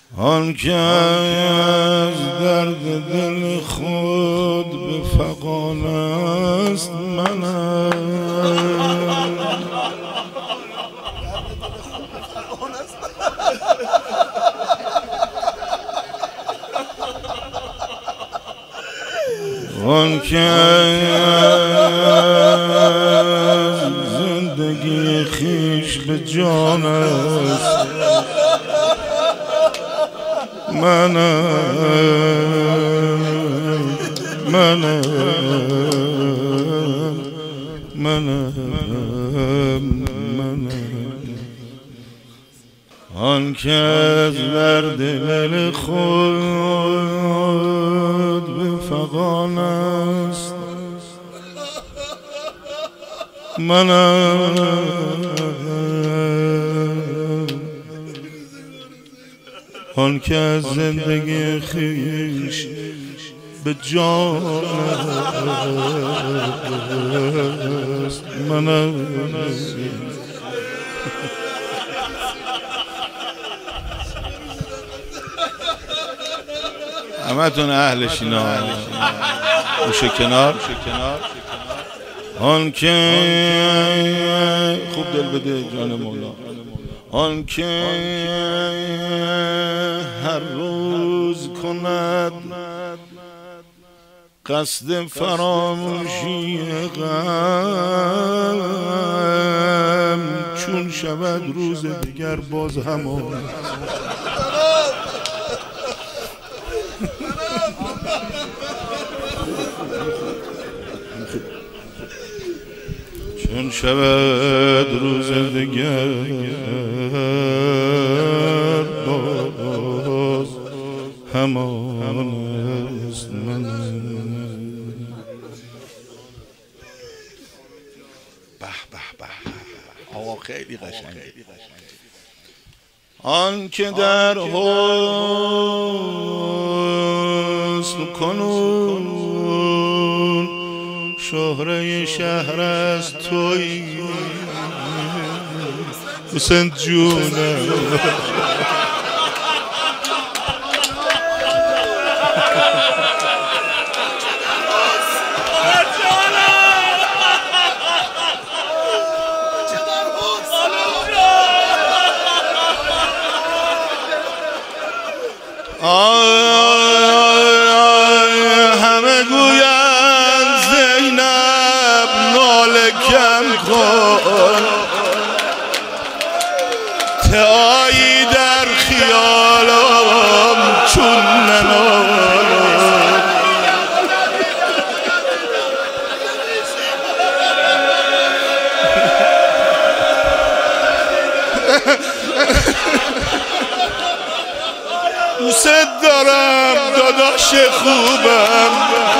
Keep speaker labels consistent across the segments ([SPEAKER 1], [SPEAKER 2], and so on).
[SPEAKER 1] آن که از درد دل خود به فغان است منم. آن که از زندگی خویش به جان است منم. آن که از درد دل خود به فغان است منم. آن که از زندگی خویش به جان است منم. همتون اهلش اینا گوشه کنار. آن که خوب دل بده جان مولا. آن که هر روز کند قصد فراموشی غم چون شود روز دیگر باز همان. چون شود روز دیگر باز همان است من. به آقا خیلی قشنگه. آن که در حسن کنون شهره شهر از تویی حسین جونم. همه گویند زینب ناله کم کن تایی در خیالم چون ننالم. دوست دارم داداش خوبم.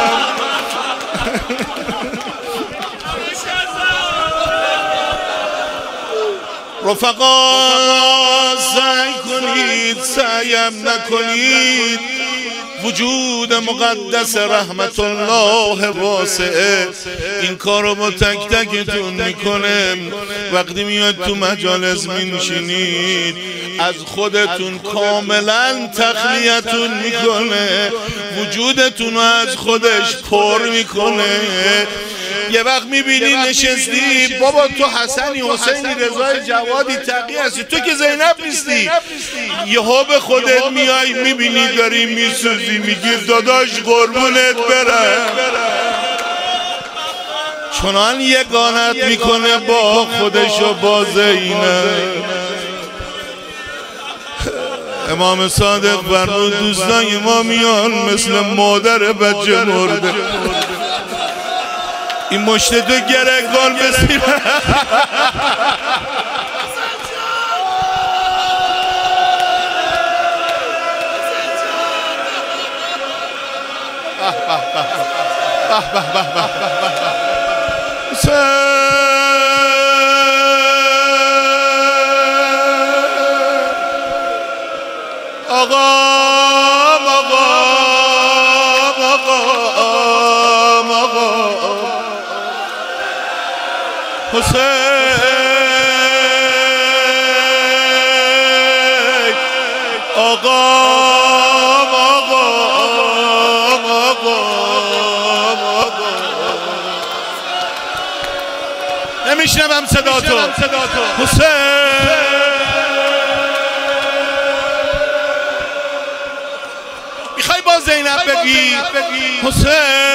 [SPEAKER 1] رفقا سعی کنید سعیم نکنید وجود مقدس رحمت الله واسعه این کارو با تک تکتون میکنه. وقتی میاد تو مجالس میشینید از خودتون کاملا تخلیتون میکنه، وجودتون رو از خودش پر میکنه. یه وقت میبینی نشستی بابا تو حسنی حسینی رضای جوادی تقی هستی، تو که زینب نیستی، یهو به خودت میای میبینی داری میسوزی، میگی داداش قربونت برم. چنان یگانت میکنه با خودش و با زینب. امام صادق فرمود دوستان ما میان مثل مادر بچه مرده، این مشت تو گرگان بسیم. حسین آقا نمیشنوم صدا تو حسین. میخوای با زینب بگی حسین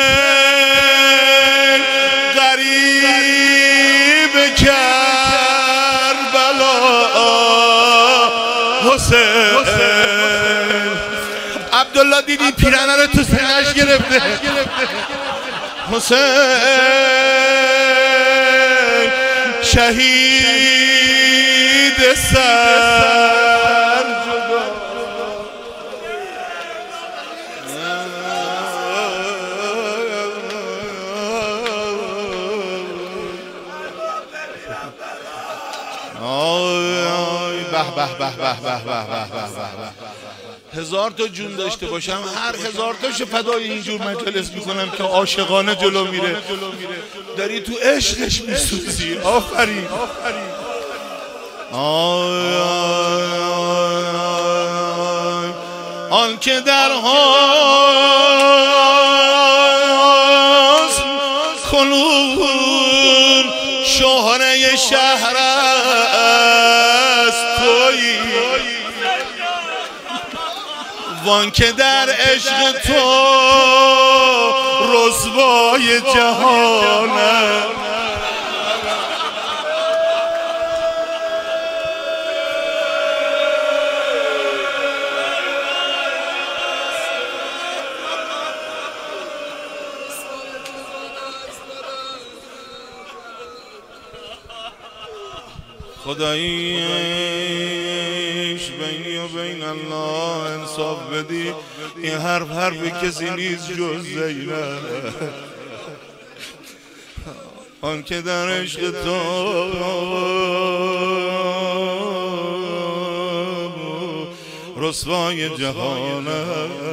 [SPEAKER 1] غریب کربلا حسین. عبدالله دیدی پیرنه رو تو سینه‌اش گرفته حسین شهید سر هزار تا جون داشته باشم هر هزار تاشو فدای اینجور مجلس میکنم که عاشقانه جلو میره. داری تو عشقش میسوزی. آفرین. آن که در هاست کنون شهره شهر است تویی. وان که در عشق تو رسوای جهانه. خداییش بینی و بین الله انصاف بدی. این حرف کسی نیست جز زینب. آن که در عشق تو رسوای جهانه.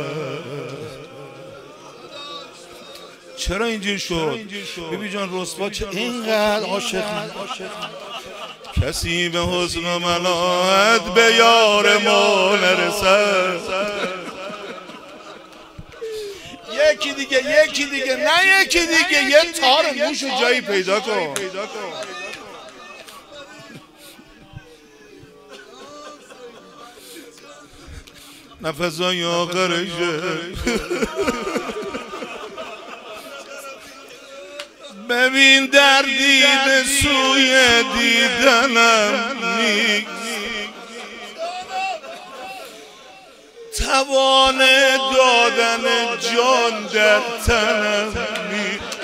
[SPEAKER 1] چرا اینجور شد؟ بیبی جان رسوا چه اینقدر عاشق کسی به حسن و ملاحت به یار ما نرسد. یکی دیگه نه یکی دیگه یه تار موش و جایی پیدا کن. نفسای آخرشه ببین دردی به سوی دیدنم نیست. توان دادن جان در تنم نیست.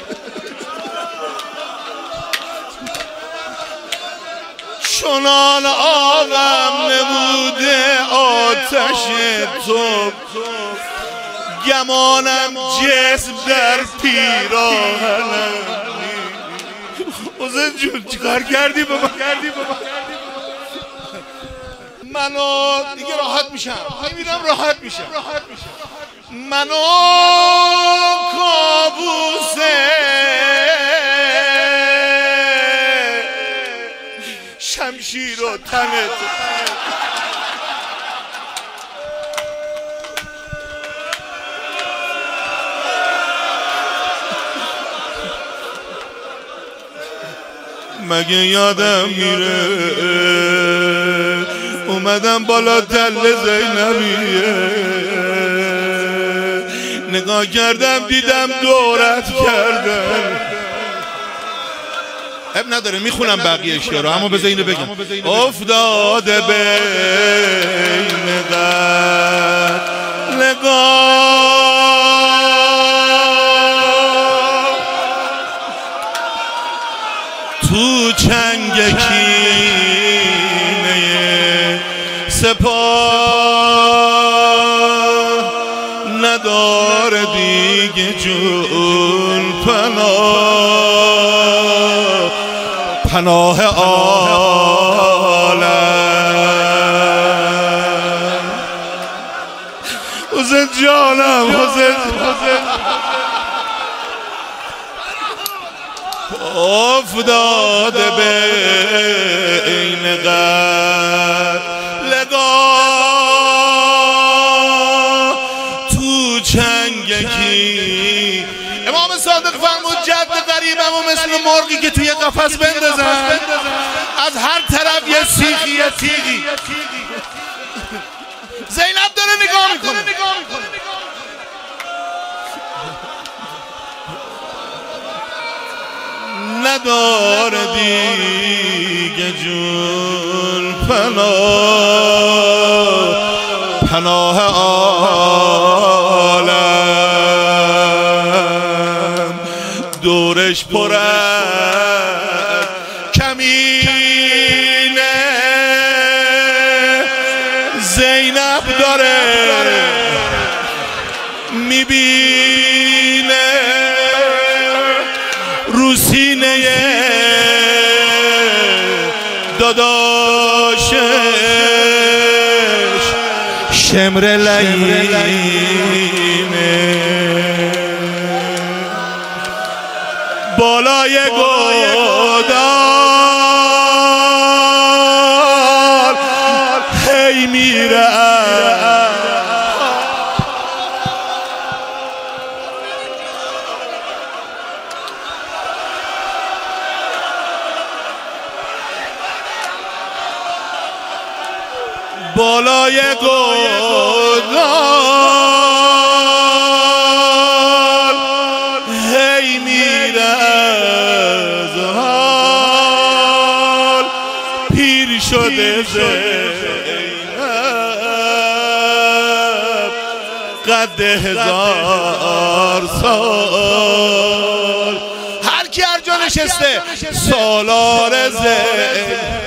[SPEAKER 1] چنان آبم نبوده آتش تو گمانم جسم در پیراهنم. حسین جون چیکار کردی بابا؟ منو دیگه راحت میشم. میبینم راحت میشم. منو کابوسه شمشیر و تنت مگه یادم میره اومدم بالا تل زینبیه نگاه کردم دیدم دورت کردم. اب نداره میخونم بقیه شعر رو اما بذار اینو بگم. افتاده بین قلقا تو چنگ کینه سپاه نداره دیگه جون پناه عالم. حسین جانم حسین افتاده بین قلقا زندگی. امام صادق فرمود جد غریبمو مثل مرغی که توی قفس بندازن، از هر طرف یه سیخی یه تیغی. زینب داره نگاه میکنه، نداره دیگه جون پناه عالم، دورش پر از کمینه. زینب داره میبینه رو سینه داداشش شمر لعینه. بالای گودال هی میره، بالای گودال هی میره، از حال پیر شده زینب قد 1000 سال. هر کی هر جا نشسته سالار زینب،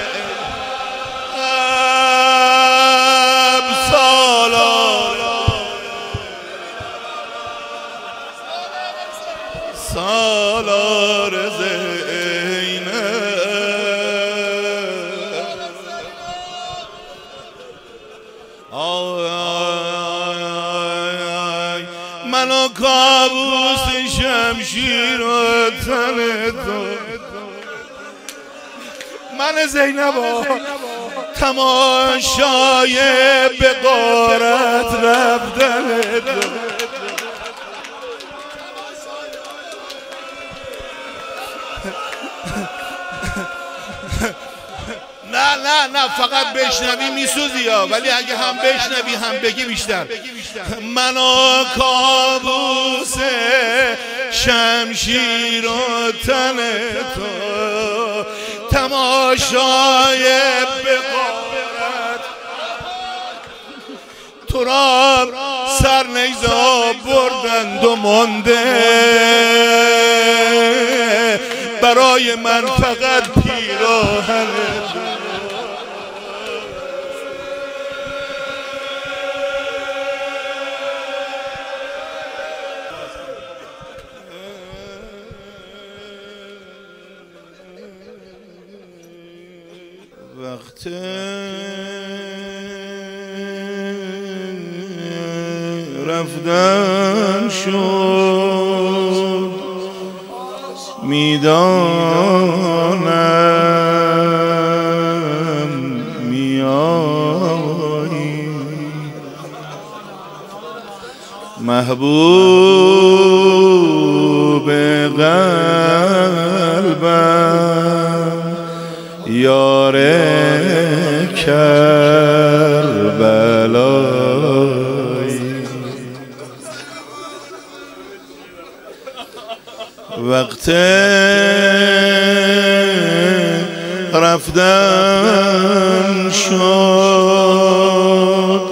[SPEAKER 1] سالار زینب. منو کابوس شمشیر و تن تو، من زینبا تماشای بغارت رفتن تو. نه فقط بشنوی میسوزی ها، ولی اگه هم بشنوی هم بگی بیشتر. منو کابوس شمشیر و تن تو، تماشای بغارت تو را سر نیزا بردند و مانده برای من فقط پیراهن. وقت رفتن شد میدانم میایی، محبوب قلبم یار کربلایی. وقت رفتن شد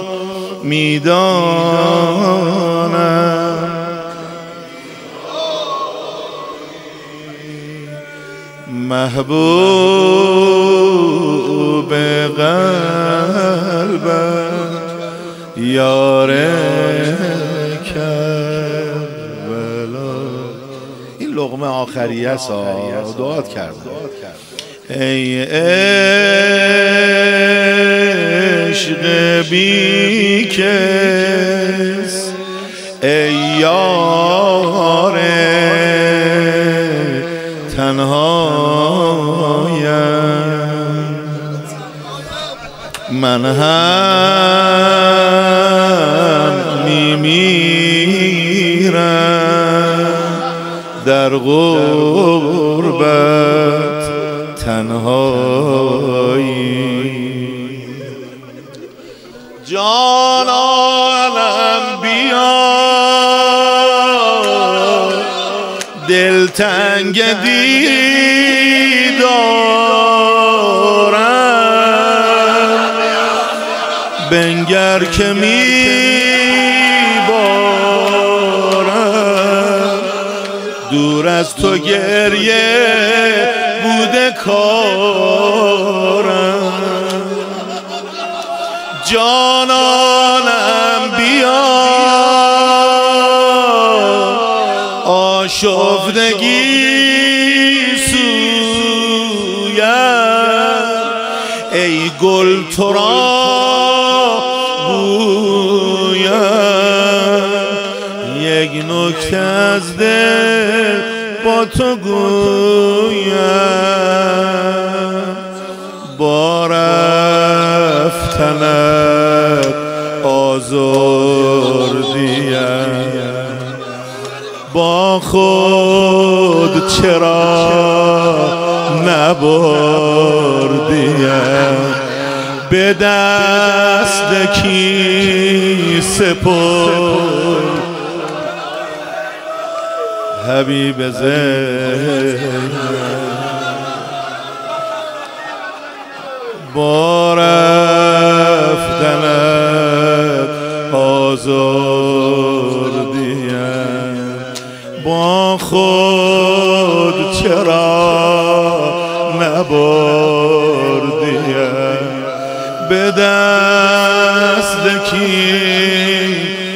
[SPEAKER 1] میدانم، محبوب قلبم یار کربلا. این لقمه آخریه سا دعات کردم. ای عشق بی کس، ای یار تنهایم، من هم میمیرم در غربت تنهایی. جانانم بیا دلتنگ دیدارم، بنگر که میبارم، دور از تو گریه بوده کارم. جانانم بیا آشفتگی سویم، ای گل تو را بویم، یک نکته از دل با تو گویم. با رفتنت آزردیم، با خود چرا نبردیم، به دست کی سپرد حبیب زینب. با رفتنت آزردیم، با خود چرا نبردیم، به دست کی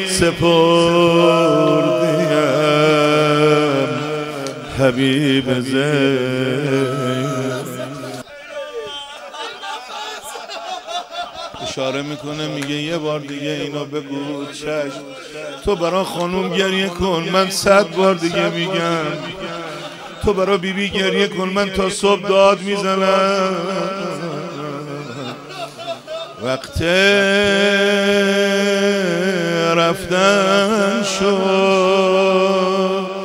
[SPEAKER 1] سپردیم حبیب زینب. اشاره میکنه میگه یه بار دیگه اینو بگو چشم، تو برا خانوم گریه کن من 100 بار دیگه میگم، تو برا بیبی گریه کن من تا صبح داد میزنم. وقت رفتن شد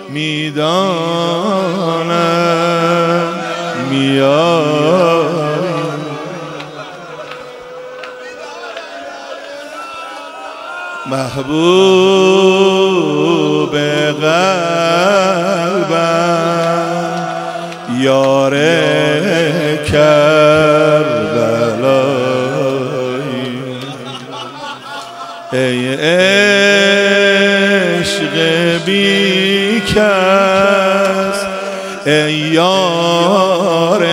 [SPEAKER 1] میدانم میاد، محبوب قلبم یار کربلایی، ای عشق بی کس، ای یار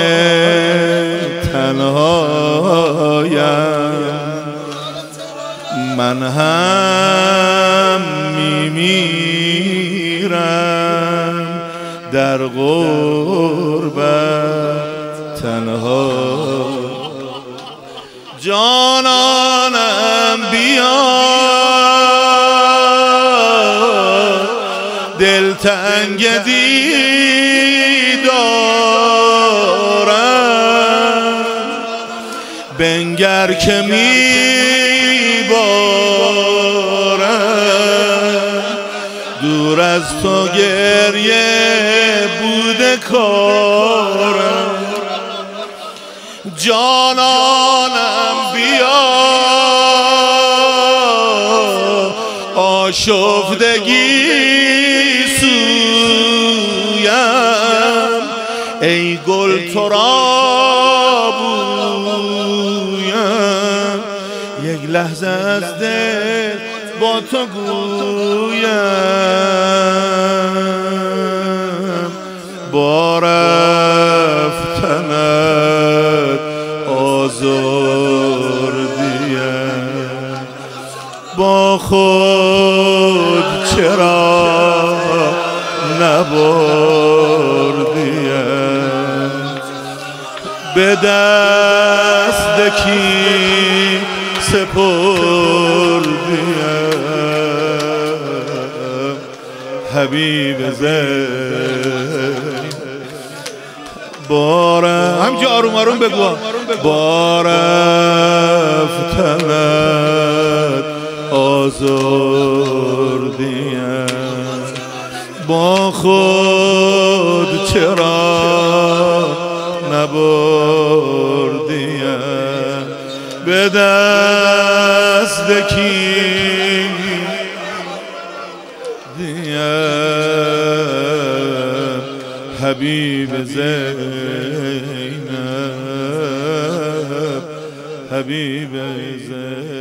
[SPEAKER 1] تنهایم، من هم میمیرم در غربت تنها. جانانم بیا دلتنگ دیدارم، بنگر که میبارم، دور از تو گریه بوده کارم. جانانم بیا آشفتگی سویم، ای گل تو را بویم، یک لحظه از دل با تو گویم. با رفتنت آزردیم، با خود چرا نبردیم، به دست کی سپردیم حبیب زینب. همچه آروم آروم بگو. با رفتنت آزردیم، با خود چرا نبردیم به دست کی دیم حبیب زینب حبیب زینب